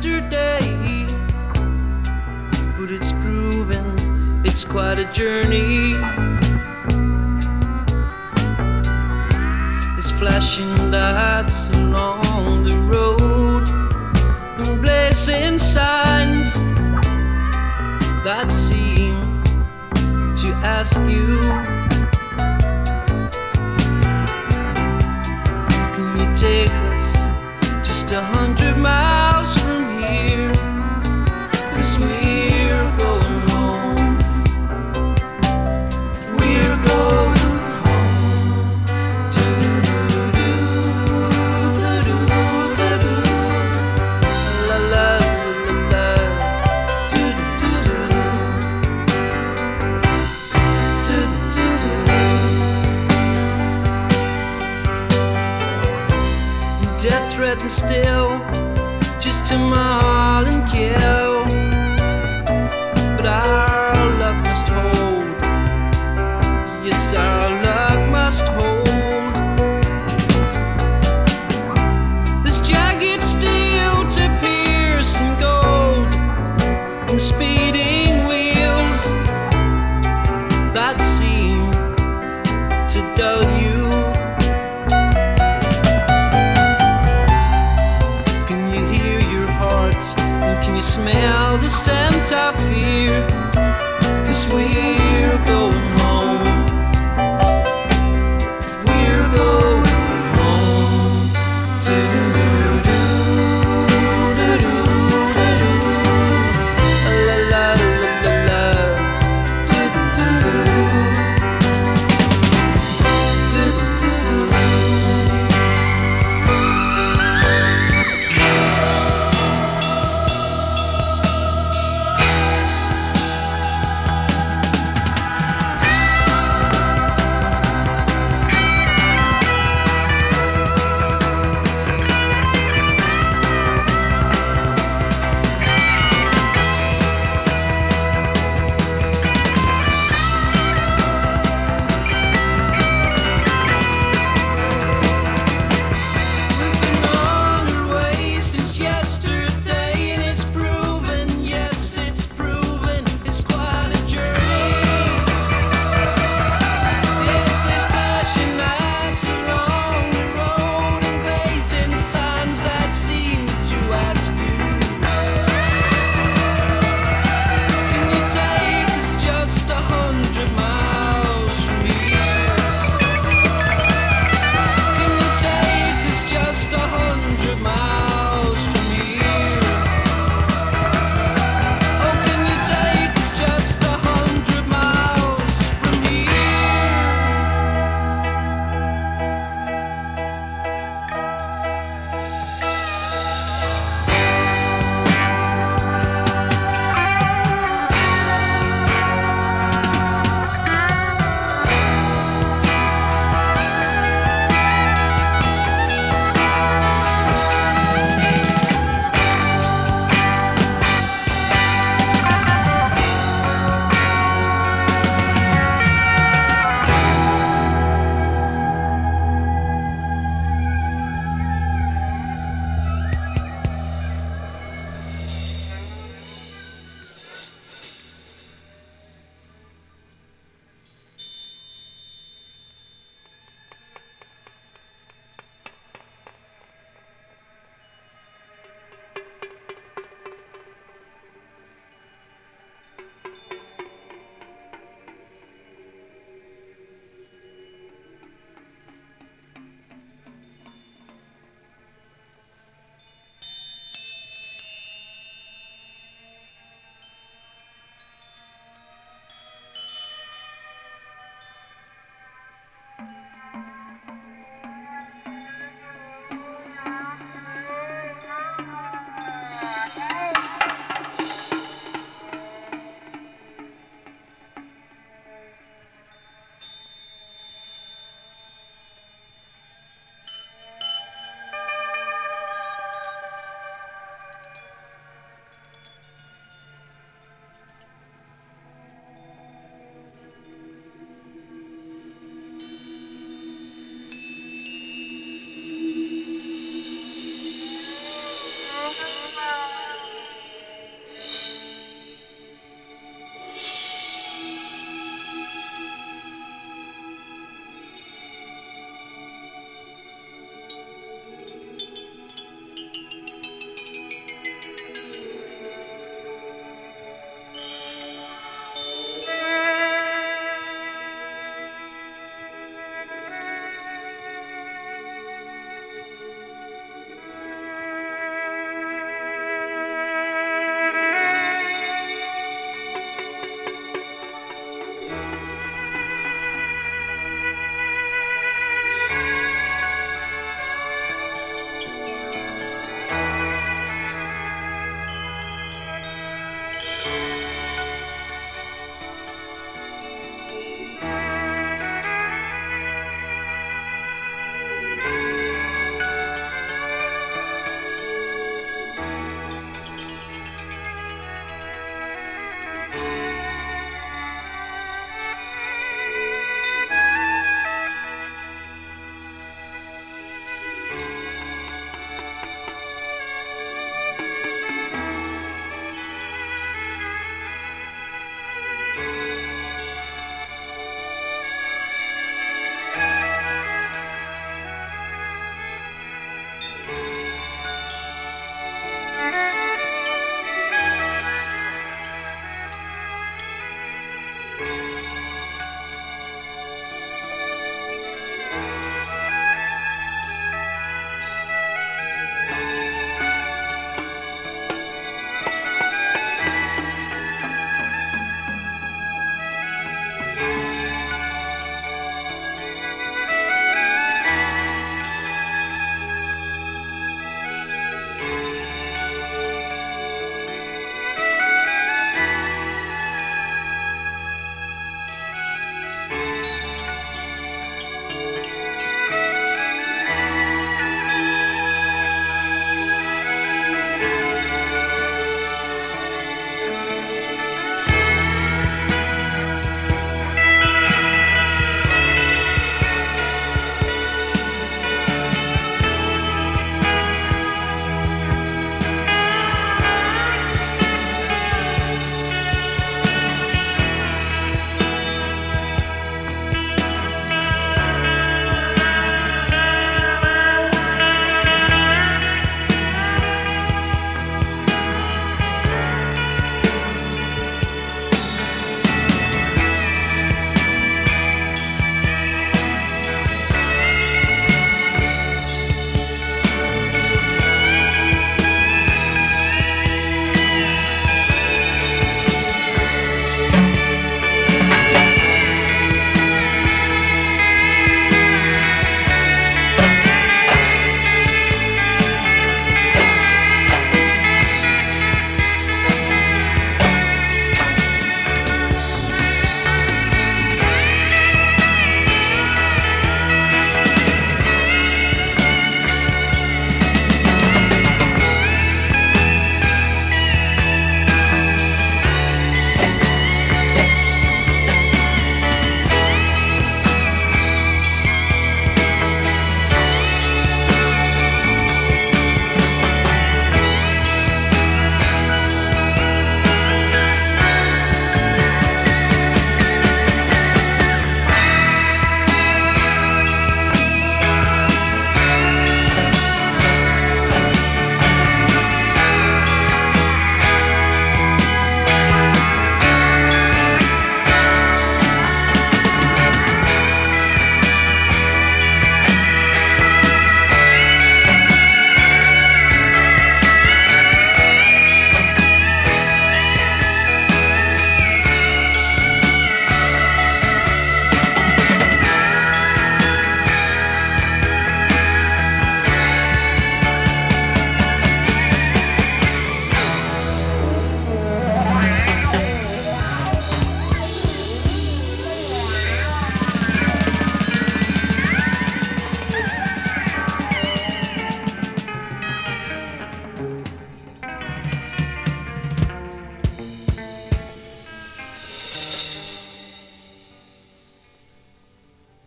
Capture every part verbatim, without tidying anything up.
yesterday, but it's proven it's quite a journey. There's flashing lights along the road and blazing signs that seem to ask you, can you take us just a hundred miles from here? 'Cause we're going home. We're going home. Do-do-do-do, do-do-do-do. La la la la, do-do-do-do, do-do-do. Death threatens still, just to maul and kill. But our luck must hold. Yes, our luck must hold. This jagged steel to pierce and gold, and speeding wheels that seem to dull you. Can you smell the scent of fear? 'Cause we're going home. We're going home. Do-do-do-do, do-do-do-do. La la la la la. Do-do-do-do. Do-do-do-do.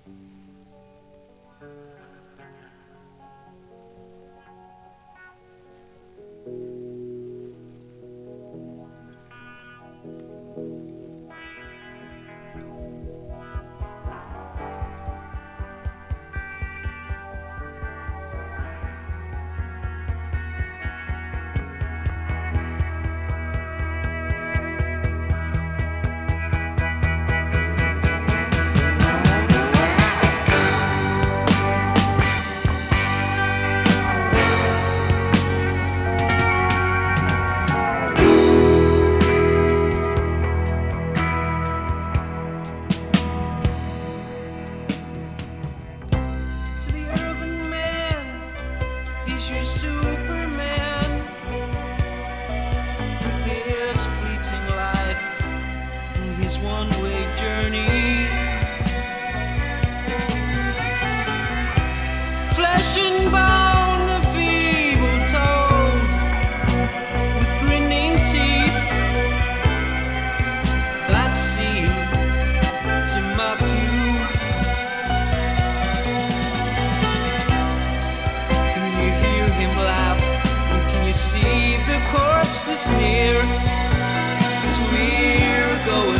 To the urban man, he's your Superman with his fleeting life and his one-way journey. Flesh and bone, the feeble-toed with grinning teeth that seem to mock you. Can you hear him laugh? And can you see the corpse to sneer? 'Cause we're going